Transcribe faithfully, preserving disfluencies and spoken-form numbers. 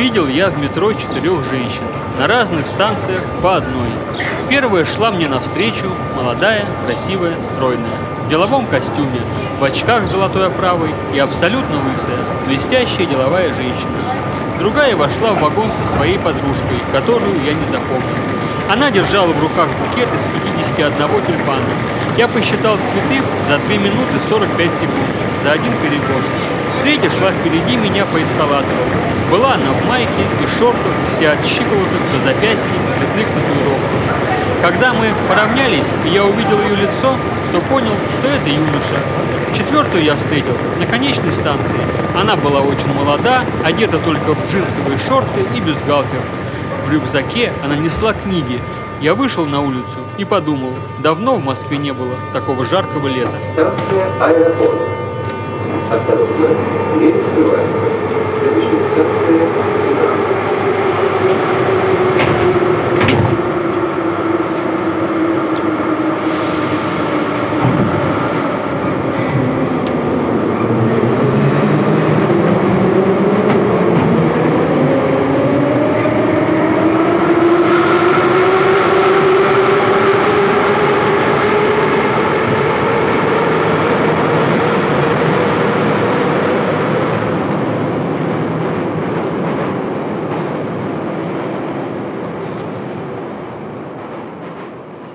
Видел я в метро четырех женщин, на разных станциях по одной. Первая шла мне навстречу, молодая, красивая, стройная, в деловом костюме, в очках с золотой оправой и абсолютно лысая, блестящая деловая женщина. Другая вошла в вагон со своей подружкой, которую я не запомнил. Она держала в руках букет из пятидесяти одного тюльпана. Я посчитал цветы за две минуты сорок пять секунд, за один перегон. Третья шла впереди меня по эскалатору. Была она в майке и шортах, вся от щиколоток до запястья в цветных татуировках. Когда мы поравнялись, и я увидел ее лицо, то понял, что это юноша. Четвертую я встретил на конечной станции. Она была очень молода, одета только в джинсовые шорты и бюстгальтер. В рюкзаке она несла книги. Я вышел на улицу и подумал, давно в Москве не было такого жаркого лета. Станция Аэропорт. Осторожно, дверь открывается. Следующая станция